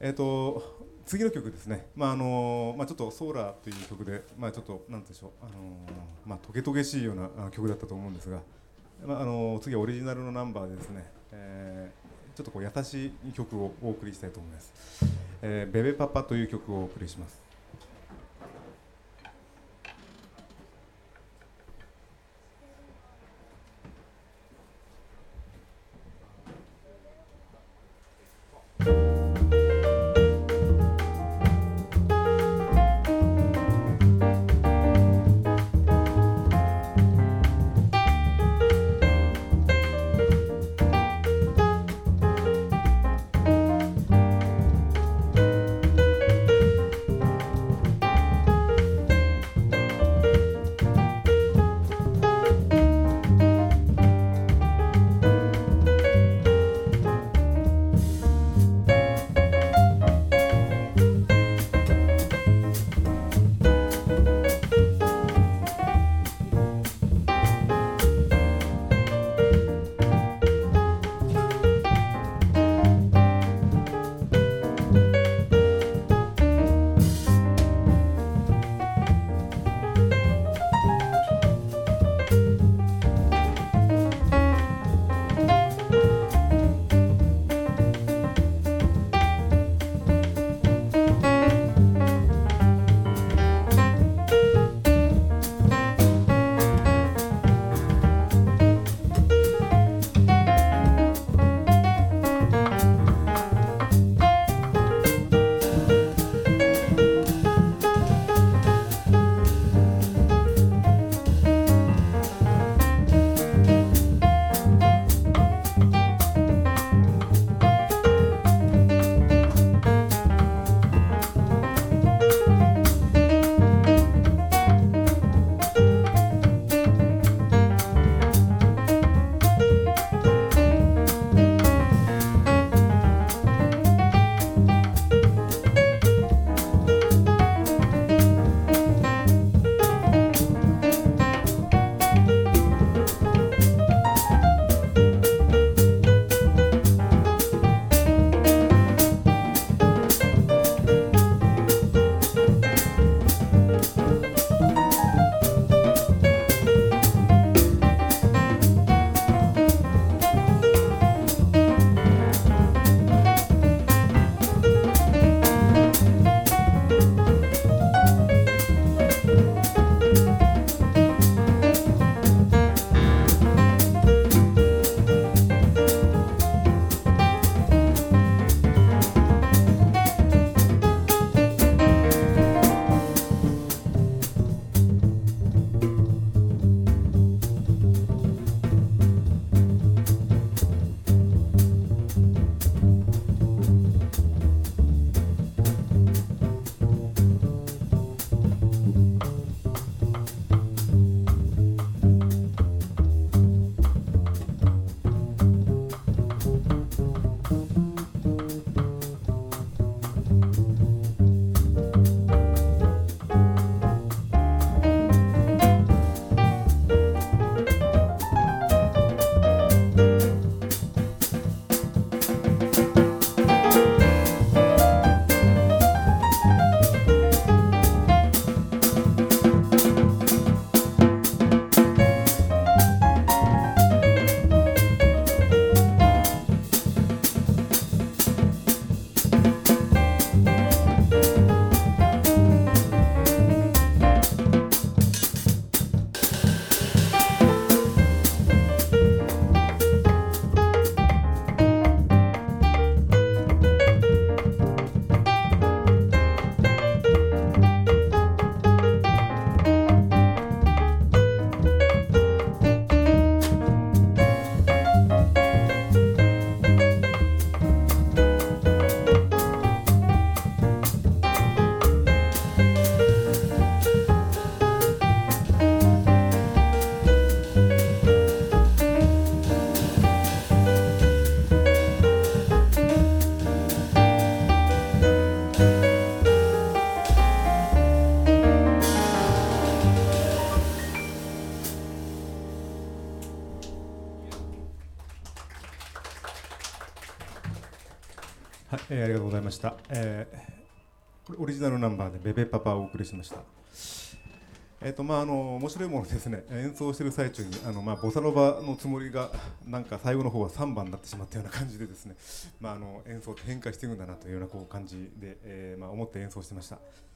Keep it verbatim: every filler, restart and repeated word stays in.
えーと次の曲ですね、まああのまあ、ちょっとソーラーという曲で、まあ、ちょっとなんてでしょう、あのまあ、トゲトゲしいような曲だったと思うんですが、まああの次はオリジナルのナンバーでですね、えー、ちょっとこう優しい曲をお送りしたいと思います、えー、ベベパパという曲をお送りします。 いました。えー、これオリジナルナンバーでベベパパをお送りしました。えーとまあ、あの面白いものですね、演奏している最中にあの、まあ、ボサノバのつもりがなんか最後の方はさんばんになってしまったような感じでですね、まあ、あの演奏って変化していくんだなというようなこう感じで、えーまあ、思って演奏してました。